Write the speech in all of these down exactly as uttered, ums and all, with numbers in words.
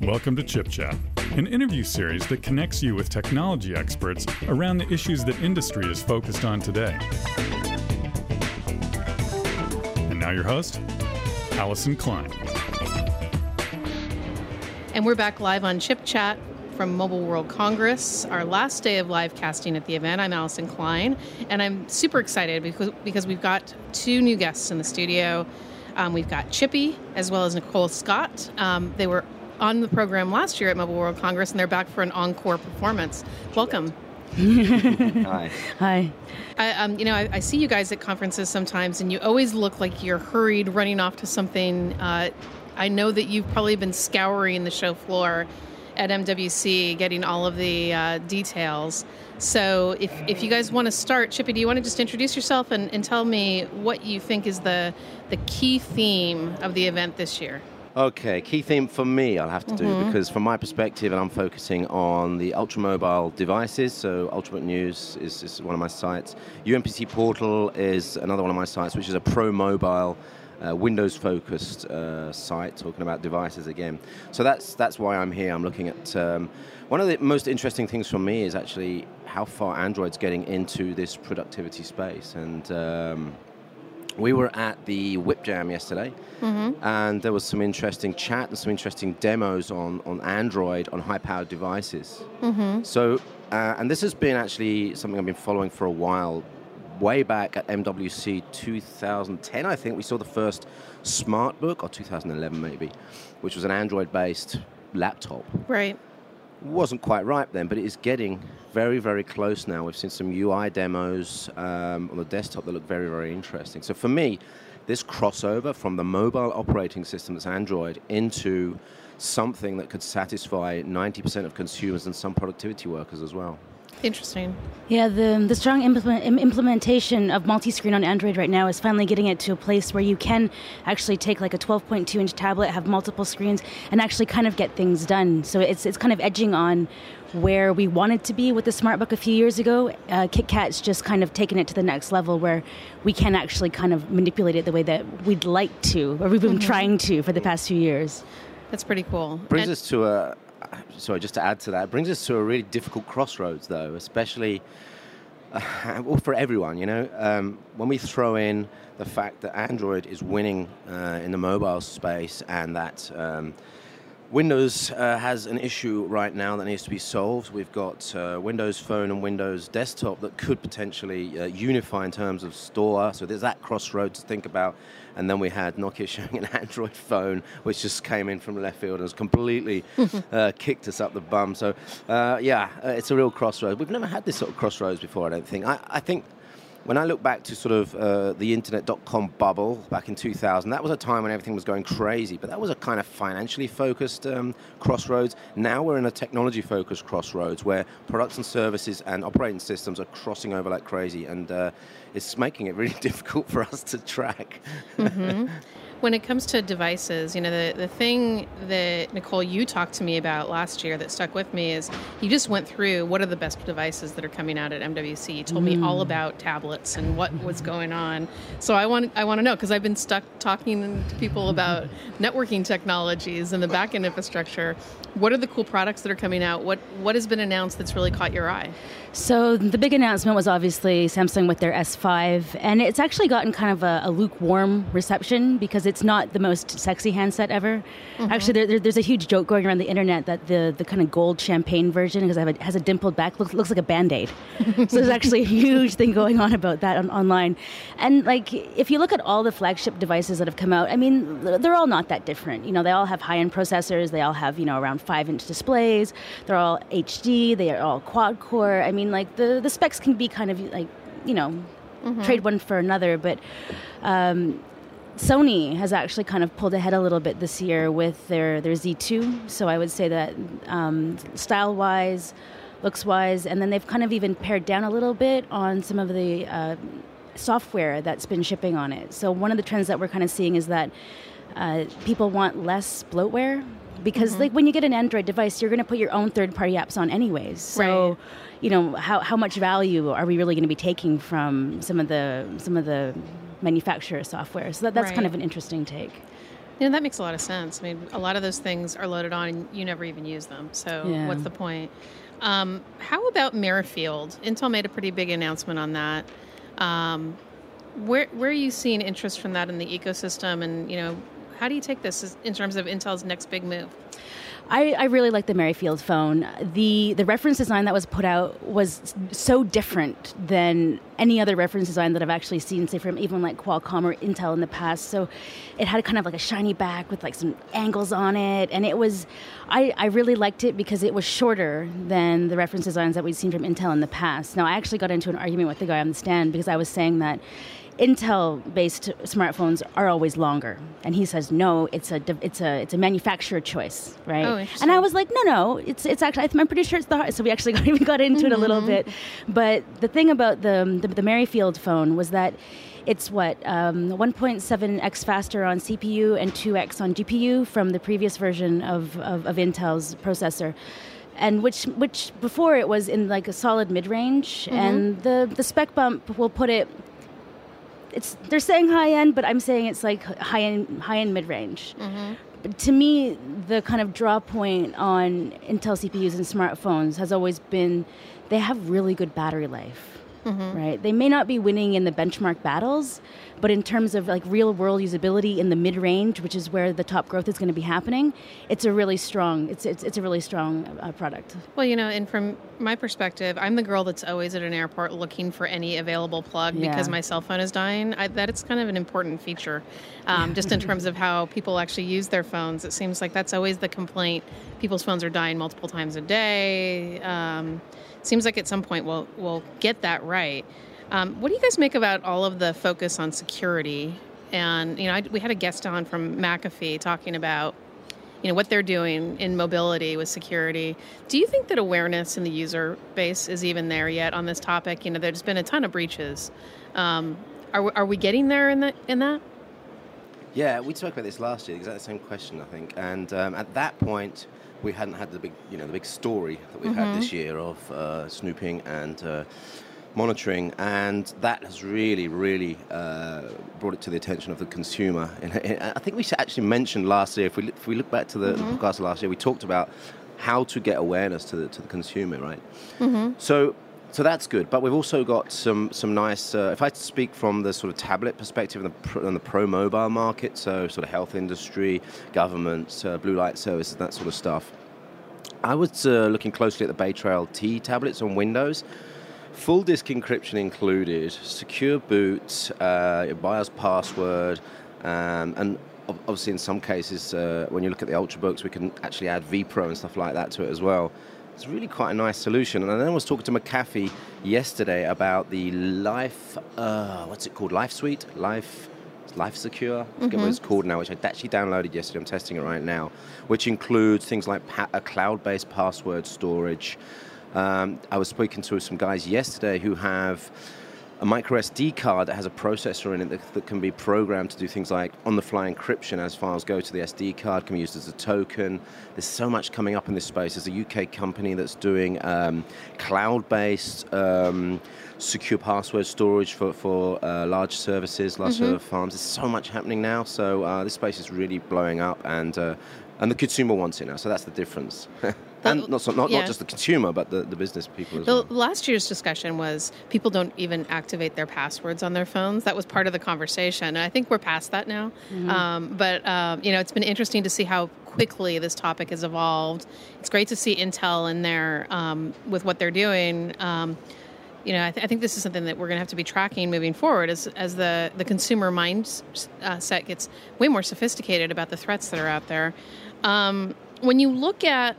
Welcome to Chip Chat, an interview series that connects you with technology experts around the issues that industry is focused on today. And now your host, Allison Klein. And we're back live on Chip Chat from Mobile World Congress, our last day of live casting at the event. I'm Allison Klein, and I'm super excited because, because we've got two new guests in the studio. Um, we've got Chippy as well as Nicole Scott. Um, they were on the program last year at Mobile World Congress, and they're back for an encore performance. Welcome. Hi. Hi. I, um, you know, I, I see you guys at conferences sometimes, and you always look like you're hurried, running off to something. Uh, I know that you've probably been scouring the show floor at M W C, getting all of the uh, details. So if, if you guys want to start, Chippy, do you want to just introduce yourself and, and tell me what you think is the the key theme of the event this year? Okay, key theme for me I'll have to do, Mm-hmm. because from my perspective, and I'm focusing on the ultra-mobile devices, so Ultimate News is, is one of my sites. U M P C Portal is another one of my sites, which is a pro-mobile, uh, Windows-focused uh, site, talking about devices again. So that's that's why I'm here. I'm looking at... Um, one of the most interesting things for me is actually how far Android's getting into this productivity space. And... Um, We were at the Whip Jam yesterday, mm-hmm. and there was some interesting chat and some interesting demos on, on Android on high-powered devices. Mm-hmm. So, uh, and this has been actually something I've been following for a while. Way back at M W C two thousand ten, I think, we saw the first SmartBook, or two thousand eleven maybe, which was an Android-based laptop. Right. Wasn't quite ripe then, but it is getting very, very close now. We've seen some U I demos um, on the desktop that look very, very interesting. So for me, this crossover from the mobile operating system that's Android into something that could satisfy ninety percent of consumers and some productivity workers as well. Interesting. Yeah, the the strong implement, im- implementation of multi-screen on Android right now is finally getting it to a place where you can actually take like a twelve point two inch tablet, have multiple screens, and actually kind of get things done. So it's it's kind of edging on where we wanted to be with the SmartBook a few years ago. Uh, KitKat's just kind of taken it to the next level where we can actually kind of manipulate it the way that we'd like to, or we've been mm-hmm. trying to for the past few years. That's pretty cool. Brings and- us to a... Sorry, just to add to that, it brings us to a really difficult crossroads, though, especially uh, well, for everyone, you know. Um, when we throw in the fact that Android is winning uh, in the mobile space, and that um, Windows uh, has an issue right now that needs to be solved. We've got uh, Windows Phone and Windows Desktop that could potentially uh, unify in terms of store. So there's that crossroad to think about. And then we had Nokia showing an Android phone, which just came in from left field and has completely uh, kicked us up the bum. So, uh, yeah, uh, it's a real crossroads. We've never had this sort of crossroads before, I don't think. I, I think when I look back to sort of uh, the internet dot com bubble back in two thousand, that was a time when everything was going crazy, but that was a kind of financially focused um, crossroads. Now we're in a technology-focused crossroads where products and services and operating systems are crossing over like crazy, and uh, it's making it really difficult for us to track. Mm-hmm. When it comes to devices, you know, the, the thing that, Nicole, you talked to me about last year that stuck with me is you just went through what are the best devices that are coming out at M W C. You told mm. me all about tablets and what was going on. So I want I want to know, because I've been stuck talking to people about networking technologies and the back-end infrastructure. What are the cool products that are coming out? What What has been announced that's really caught your eye? So the big announcement was obviously Samsung with their S five, and it's actually gotten kind of a, a lukewarm reception because it's not the most sexy handset ever. Mm-hmm. Actually, there, there, there's a huge joke going around the internet that the, the kind of gold champagne version, because it has a dimpled back, looks, looks like a Band-Aid. So there's actually a huge thing going on about that on, online. And like, if you look at all the flagship devices that have come out, I mean, they're all not that different. You know, they all have high-end processors. They all have, you know, around five-inch displays. They're all H D. They are all quad-core. I mean, like, the, the specs can be kind of, like, you know, mm-hmm. trade one for another. But um, Sony has actually kind of pulled ahead a little bit this year with their, their Z two. So I would say that um, style-wise, looks-wise, and then they've kind of even pared down a little bit on some of the uh, software that's been shipping on it. So one of the trends that we're kind of seeing is that uh, people want less bloatware. Because mm-hmm. like when you get an Android device, you're going to put your own third-party apps on anyways. So, right. you know, how how much value are we really going to be taking from some of the some of the manufacturer software? So that, that's right. kind of an interesting take. You know, that makes a lot of sense. I mean, a lot of those things are loaded on and you never even use them. So Yeah. what's the point? Um, how about Merrifield? Intel made a pretty big announcement on that. Um, where where are you seeing interest from that in the ecosystem? And, you know, how do you take this as- in terms of Intel's next big move? I, I really like the Merrifield phone. The the reference design that was put out was so different than any other reference design that I've actually seen, say from even like Qualcomm or Intel in the past. So it had kind of like a shiny back with like some angles on it, and it was I, I really liked it because it was shorter than the reference designs that we'd seen from Intel in the past. Now I actually got into an argument with the guy on the stand because I was saying that Intel-based smartphones are always longer, and he says no. It's a it's a it's a manufacturer choice, right? Oh, interesting. And I was like, no, no. It's it's actually I'm pretty sure it's the hard. So we actually got, even got into it a little bit. But the thing about the the, the Merrifield phone was that it's what um, one point seven x faster on C P U and two x on G P U from the previous version of, of, of Intel's processor. And which which before it was in like a solid mid-range, mm-hmm. and the the spec bump will put it. It's they're saying high end, but I'm saying it's like high end, high end mid range. Mm-hmm. But to me, the kind of draw point on Intel C P Us and smartphones has always been they have really good battery life. Mm-hmm. Right? They may not be winning in the benchmark battles, but in terms of like real world usability in the mid range, which is where the top growth is going to be happening, it's a really strong. It's it's it's a really strong uh, product. Well, you know, and from my perspective, I'm the girl that's always at an airport looking for any available plug Yeah. because my cell phone is dying. I, that it's kind of an important feature, um, just in terms of how people actually use their phones. It seems like that's always the complaint. People's phones are dying multiple times a day. Um, Seems like at some point we'll we'll get that right. Um, what do you guys make about all of the focus on security? And you know, I, we had a guest on from McAfee talking about you know what they're doing in mobility with security. Do you think that awareness in the user base is even there yet on this topic? You know, there's been a ton of breaches. Um, are we, are we getting there in that in that? Yeah, we talked about this last year, exactly the same question, I think. And um, at that point, we hadn't had the big, you know, the big story that we've mm-hmm. had this year of uh, snooping and uh, monitoring, and that has really, really uh, brought it to the attention of the consumer. And I think we actually mentioned last year, if we if we look back to the, mm-hmm. the podcast last year, we talked about how to get awareness to the to the consumer, right? Mm-hmm. So. So that's good, but we've also got some some nice. Uh, if I speak from the sort of tablet perspective and the pro, and the pro mobile market, so sort of health industry, government, uh, blue light services, that sort of stuff. I was uh, looking closely at the Bay Trail T tablets on Windows. Full disk encryption included, secure boot, uh, BIOS password, um, and obviously in some cases, uh, when you look at the Ultrabooks, we can actually add vPro and stuff like that to it as well. It's really quite a nice solution. And then I was talking to McAfee yesterday about the Life, uh, what's it called? Life Suite? Life Life Secure? I forget mm-hmm. what it's called now, which I actually downloaded yesterday. I'm testing it right now, which includes things like pa- a cloud-based password storage. Um, I was speaking to some guys yesterday who have a micro S D card that has a processor in it that, that can be programmed to do things like on-the-fly encryption as files go to the S D card, can be used as a token. There's so much coming up in this space. There's a U K company that's doing um, cloud-based um, secure password storage for, for uh, large services, large mm-hmm. server farms. There's so much happening now. So uh, this space is really blowing up, and uh, and the consumer wants it now. So that's the difference. And not, so, not, yeah. not just the consumer, but the, the business people as the, well. Last year's discussion was people don't even activate their passwords on their phones. That was part of the conversation. And I think we're past that now. Mm-hmm. Um, but, um, you know, it's been interesting to see how quickly this topic has evolved. It's great to see Intel in there um, with what they're doing. Um, you know, I, th- I think this is something that we're going to have to be tracking moving forward as as the, the consumer mindset uh, gets way more sophisticated about the threats that are out there. Um, when you look at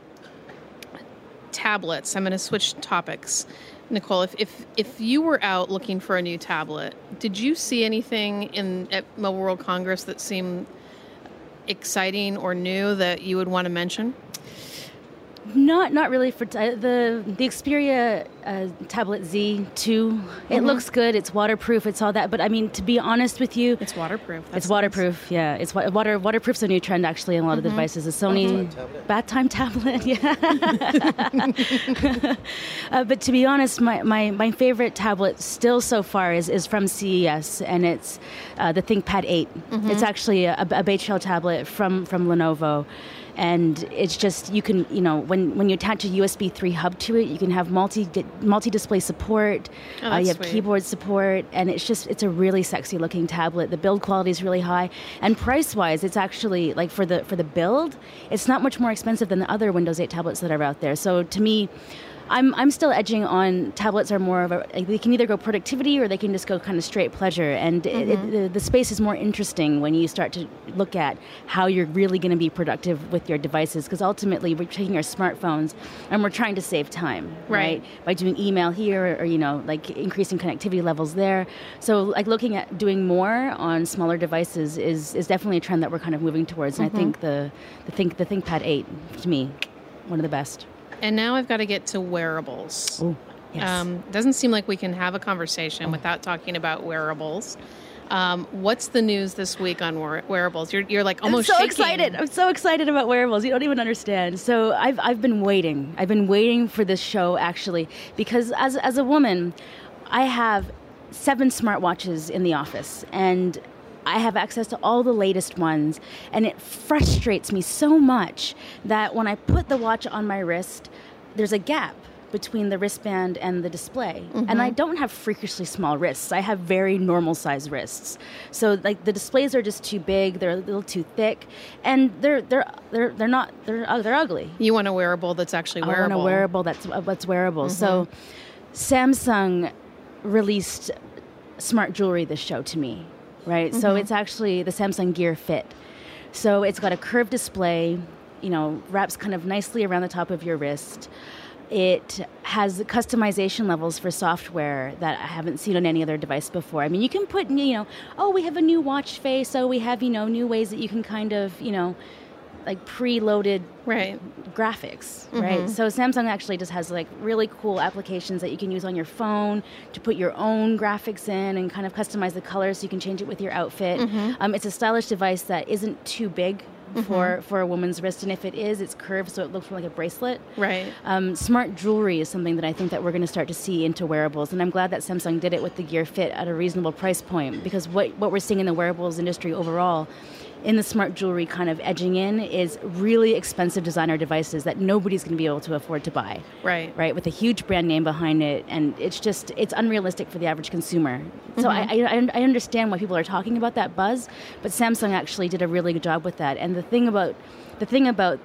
tablets, I'm going to switch topics. Nicole, if, if if you were out looking for a new tablet, did you see anything in at Mobile World Congress that seemed exciting or new that you would want to mention? Not not really for t- the the Xperia uh, Tablet Z two. It mm-hmm. looks good. It's waterproof. It's all that. But I mean, to be honest with you, it's waterproof. That's it's waterproof. Nice. Yeah, it's wa- water. Waterproof's a new trend actually in a lot mm-hmm. of the devices. The Sony bath time tablet. Yeah. uh, but to be honest, my, my, my favorite tablet still so far is, is from C E S, and it's uh, the ThinkPad eight. Mm-hmm. It's actually a, a Bay Trail tablet from from Lenovo. And it's just, you can, you know, when, when you attach a U S B three hub to it, you can have multi multi display support. Oh, uh, you have sweet. keyboard support, and it's just, it's a really sexy looking tablet. The build quality is really high, and price wise, it's actually like for the for the build, it's not much more expensive than the other Windows eight tablets that are out there. So to me, I'm I'm still edging on tablets are more of a, like they can either go productivity or they can just go kind of straight pleasure, and mm-hmm. it, it, the, the space is more interesting when you start to look at how you're really going to be productive with your devices, because ultimately we're taking our smartphones and we're trying to save time, right? right? By doing email here, or, or you know, like increasing connectivity levels there. So like looking at doing more on smaller devices is is definitely a trend that we're kind of moving towards, and mm-hmm. I think the the think the ThinkPad eight, to me, one of the best. And now I've got to get to wearables. Oh, yes. Um, doesn't seem like we can have a conversation oh. without talking about wearables. Um, what's the news this week on wear- wearables? You're, you're like almost I'm so shaking. excited. I'm so excited about wearables. You don't even understand. So I've I've been waiting. I've been waiting for this show, actually, because as as a woman, I have seven smartwatches in the office, and I have access to all the latest ones, and it frustrates me so much that when I put the watch on my wrist, there's a gap between the wristband and the display. Mm-hmm. And I don't have freakishly small wrists. I have very normal size wrists. So like the displays are just too big, they're a little too thick, and they're they're they're they're not they're uh, they're ugly. You want a wearable that's actually wearable. I want a wearable that's uh, that's wearable. Mm-hmm. So Samsung released smart jewelry this show to me. Right, mm-hmm. So it's actually the Samsung Gear Fit. So it's got a curved display, you know, wraps kind of nicely around the top of your wrist. It has customization levels for software that I haven't seen on any other device before. I mean, you can put, you know, oh, we have a new watch face, so we have, you know, new ways that you can kind of, you know, like preloaded right. graphics, mm-hmm. right? So Samsung actually just has like really cool applications that you can use on your phone to put your own graphics in and kind of customize the colors so you can change it with your outfit. Mm-hmm. Um, it's a stylish device that isn't too big mm-hmm. for, for a woman's wrist, and if it is, it's curved so it looks more like a bracelet. Right. Um, smart jewelry is something that I think that we're going to start to see into wearables, and I'm glad that Samsung did it with the Gear Fit at a reasonable price point, because what, what we're seeing in the wearables industry overall in the smart jewelry kind of edging in is really expensive designer devices that nobody's going to be able to afford to buy. Right. Right, with a huge brand name behind it, and it's just, it's unrealistic for the average consumer. Mm-hmm. So I, I, I understand why people are talking about that buzz, but Samsung actually did a really good job with that. And the thing about, the thing about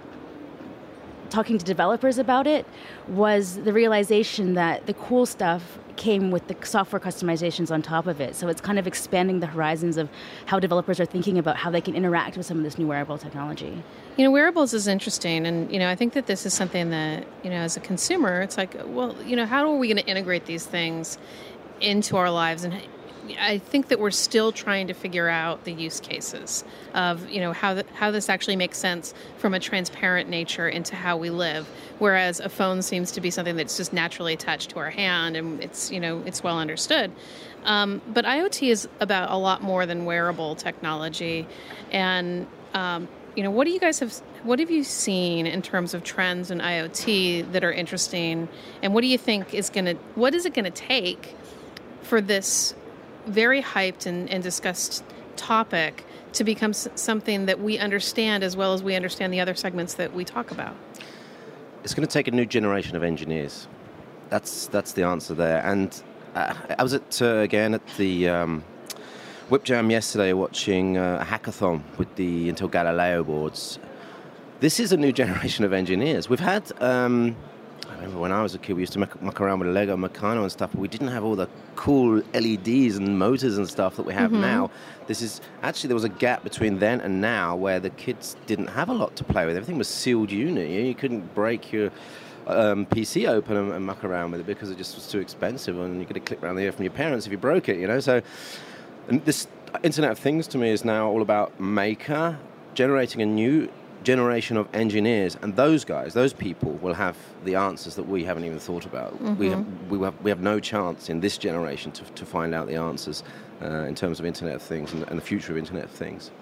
talking to developers about it was the realization that the cool stuff came with the software customizations on top of it. So it's kind of expanding the horizons of how developers are thinking about how they can interact with some of this new wearable technology. You know, wearables is interesting, and, you know, I think that this is something that, you know, as a consumer, it's like, well, you know, how are we going to integrate these things into our lives? And I think that we're still trying to figure out the use cases of, you know, how the, how this actually makes sense from a transparent nature into how we live. Whereas a phone seems to be something that's just naturally attached to our hand, and it's, you know, it's well understood. Um, but IoT is about a lot more than wearable technology. And, um, you know, what do you guys have, what have you seen in terms of trends in IoT that are interesting? And what do you think is going to, what is it going to take for this very hyped and, and discussed topic to become s- something that we understand as well as we understand the other segments that we talk about? It's going to take a new generation of engineers. That's that's the answer there. And uh, I was at uh, again at the um, Whip Jam yesterday watching uh, a hackathon with the Intel Galileo boards. This is a new generation of engineers. We've had, um, I remember when I was a kid, we used to muck, muck around with Lego Meccano and stuff, but we didn't have all the cool L E Ds and motors and stuff that we have mm-hmm. now. This is, actually there was a gap between then and now where the kids didn't have a lot to play with. Everything was sealed unit. You couldn't break your um, P C open and, and muck around with it because it just was too expensive, and you could have clicked around the ear from your parents if you broke it, you know. So and this Internet of Things to me is now all about Maker, generating a new generation of engineers, and those guys, those people will have the answers that we haven't even thought about. Mm-hmm. We have we have we have no chance in this generation to to find out the answers uh, in terms of Internet of Things and, and the future of Internet of Things.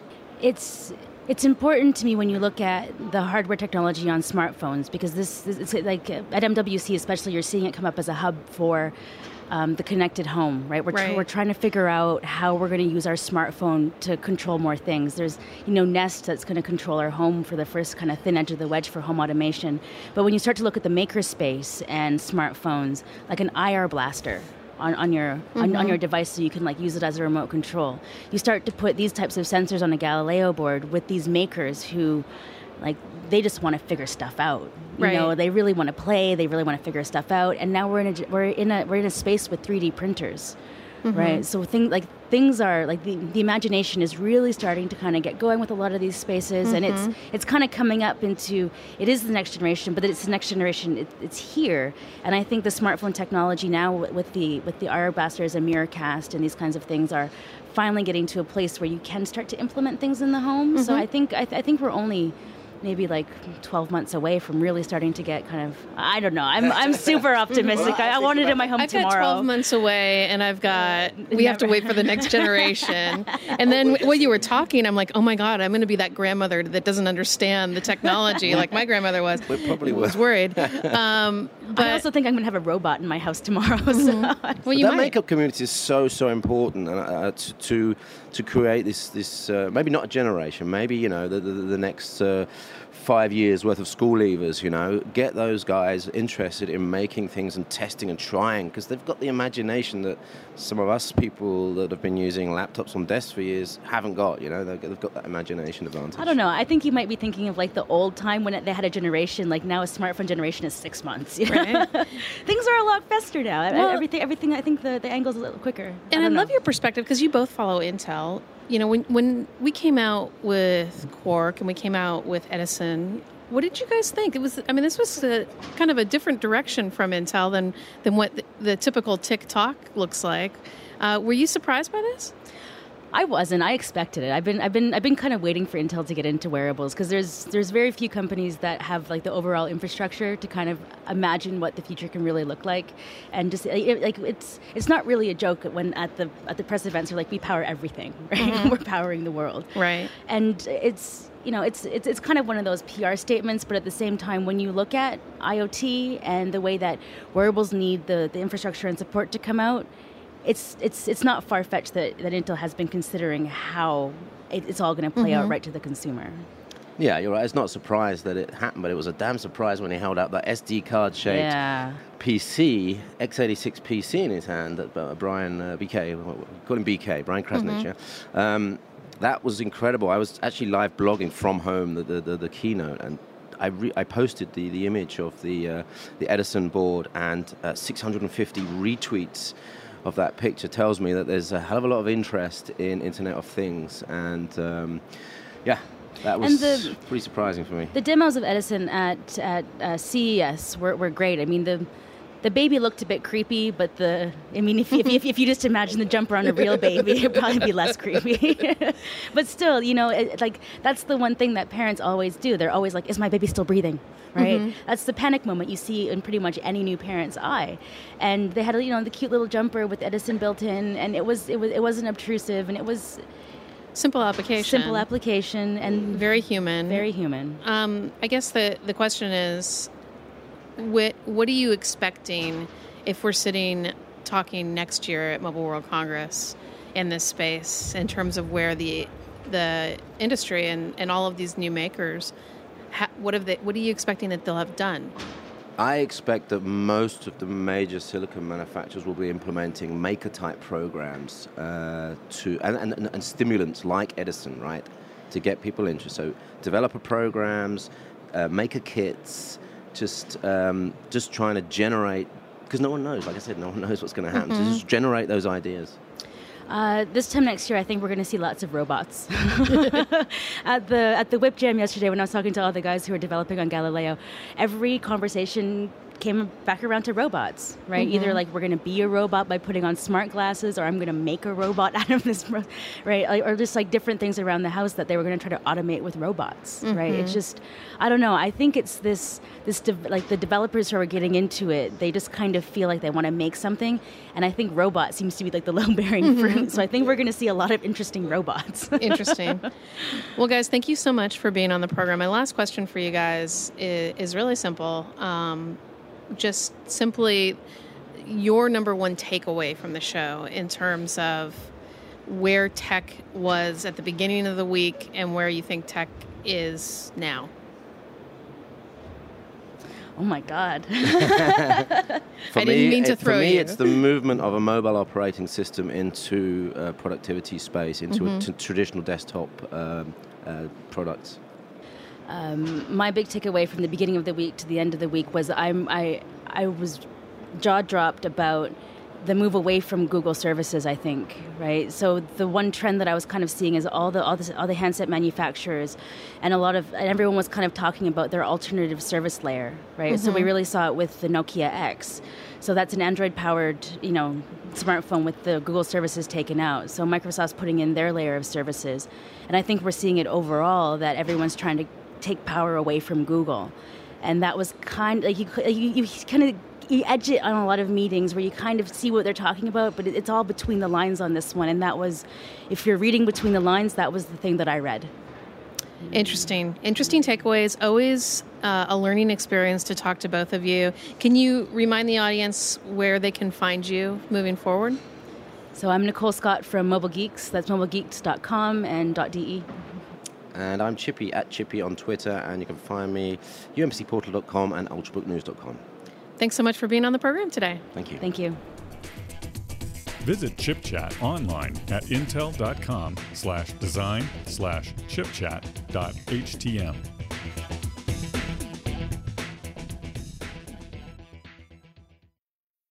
It's it's important to me when you look at the hardware technology on smartphones, because this, this it's like at M W C especially, you're seeing it come up as a hub for Um, the connected home, right? We're, right. Tr- we're trying to figure out how we're going to use our smartphone to control more things. There's, you know, Nest that's going to control our home for the first kind of thin edge of the wedge for home automation. But when you start to look at the makerspace and smartphones, like an I R blaster on, on your mm-hmm. on, on your device, so you can like use it as a remote control. You start to put these types of sensors on a Galileo board with these makers who, like, they just want to figure stuff out. You right. know, they really want to play. They really want to figure stuff out. And now we're in a we're in a we're in a space with three D printers, mm-hmm. right? So things like things are like the, the imagination is really starting to kind of get going with a lot of these spaces, mm-hmm. and it's it's kind of coming up into it is the next generation, but it's the next generation. It, it's here, and I think the smartphone technology now with the with the I R blasters and Miracast and these kinds of things are finally getting to a place where you can start to implement things in the home. Mm-hmm. So I think I, th- I think we're only maybe like twelve months away from really starting to get kind of, I don't know, I'm I'm super optimistic. I, I want it in my home I've tomorrow. I've got twelve months away, and I've got, we Never. have to wait for the next generation. And then when you were talking, I'm like, oh my God, I'm going to be that grandmother that doesn't understand the technology like my grandmother was. We probably will. was worried. Um, but I also think I'm going to have a robot in my house tomorrow. Mm-hmm. So. Well, you that might. makeup community is so, so important uh, to, to to create this, this uh, maybe not a generation, maybe, you know, the, the, the next... Uh, five years worth of school leavers, you know, get those guys interested in making things and testing and trying, because they've got the imagination that some of us people that have been using laptops on desks for years haven't got, you know, they've, they've got that imagination advantage. I don't know. I think you might be thinking of like the old time when it, they had a generation, like now a smartphone generation is six months. You know? Right. Things are a lot faster now. Well, everything, everything, I think the, the angle's a little quicker. And I, I know. love your perspective, because you both follow Intel. You know, when when we came out with Quark and we came out with Edison, what did you guys think? It was, I mean, this was a, kind of a different direction from Intel than than what the, the typical tick-tock looks like. Uh, were you surprised by this? I wasn't. I expected it. I've been, I've been, I've been kind of waiting for Intel to get into wearables, because there's, there's very few companies that have like the overall infrastructure to kind of imagine what the future can really look like, and just it, like it's, it's not really a joke when at the at the press events are like, we power everything, right? Mm-hmm. We're powering the world, right? And it's, you know, it's, it's it's kind of one of those P R statements, but at the same time, when you look at IoT and the way that wearables need the, the infrastructure and support to come out, it's it's it's not far-fetched that, that Intel has been considering how it, it's all going to play mm-hmm. out right to the consumer. Yeah, you're right. It's not a surprise that it happened, but it was a damn surprise when he held out that S D card-shaped yeah. P C, x eighty-six P C in his hand, that uh, Brian uh, B K, call him B K, Brian Krasnich, mm-hmm. yeah. Um, that was incredible. I was actually live blogging from home, the, the, the, the keynote, and I, re- I posted the, the image of the, uh, the Edison board, and uh, six hundred fifty retweets of that picture tells me that there's a hell of a lot of interest in Internet of Things, and um, yeah, that was the, pretty surprising for me. The demos of Edison at at uh, C E S were, were great. I mean, the the baby looked a bit creepy, but the I mean, if if, if, if you just imagine the jumper on a real baby, it'd probably be less creepy. But still, you know, it, like that's the one thing that parents always do. They're always like, "Is my baby still breathing?" Right? Mm-hmm. That's the panic moment you see in pretty much any new parent's eye. And they had, you know, the cute little jumper with Edison built in, and it was it was it wasn't obtrusive, and it was simple application. Simple application, and very human. Very human. Um, I guess the the question is, what what are you expecting if we're sitting talking next year at Mobile World Congress in this space in terms of where the the industry and, and all of these new makers, ha, what have they, what are you expecting that they'll have done? I expect that most of the major silicon manufacturers will be implementing maker-type programs uh, to and, and, and stimulants like Edison, right, to get people interested. So developer programs, uh, maker kits, just um, just trying to generate, because no one knows. Like I said, no one knows what's going to happen. Mm-hmm. So just generate those ideas. Uh, this time next year, I think we're going to see lots of robots. at the at the Whip Jam yesterday, when I was talking to all the guys who are developing on Galileo, every conversation came back around to robots, right? Mm-hmm. Either like we're going to be a robot by putting on smart glasses, or I'm going to make a robot out of this, ro- right? Like, or just like different things around the house that they were going to try to automate with robots, mm-hmm. right? It's just, I don't know. I think it's this, this de- like the developers who are getting into it, they just kind of feel like they want to make something. And I think robot seems to be like the low-bearing mm-hmm. fruit. So I think we're going to see a lot of interesting robots. Interesting. Well, guys, thank you so much for being on the program. My last question for you guys is, is really simple. Um, just simply your number one takeaway from the show in terms of where tech was at the beginning of the week and where you think tech is now. Oh my God. For I didn't me, mean to it, throw For me, you. it's the movement of a mobile operating system into uh, productivity space, into Mm-hmm. a t- traditional desktop um, uh, products. Um, my big takeaway from the beginning of the week to the end of the week was I'm, I I was jaw dropped about the move away from Google services, I think, right? So the one trend that I was kind of seeing is all the all the, all the handset manufacturers and a lot of and everyone was kind of talking about their alternative service layer, right? Mm-hmm. So we really saw it with the Nokia X. So that's an Android-powered, you know, smartphone with the Google services taken out. So Microsoft's putting in their layer of services. And I think we're seeing it overall that everyone's trying to take power away from Google. And that was kind of, like you, you, you kind of, you edge it on a lot of meetings where you kind of see what they're talking about, but it's all between the lines on this one. And that was, if you're reading between the lines, that was the thing that I read. Interesting. Interesting takeaways. Always uh, a learning experience to talk to both of you. Can you remind the audience where they can find you moving forward? So I'm Nicole Scott from Mobile Geeks. That's mobile geeks dot com and .de. And I'm Chippy, at Chippy on Twitter, and you can find me U M C portal dot com and ultrabook news dot com. Thanks so much for being on the program today. Thank you. Thank you. Visit ChipChat online at intel dot com slash design slash chipchat dot htm.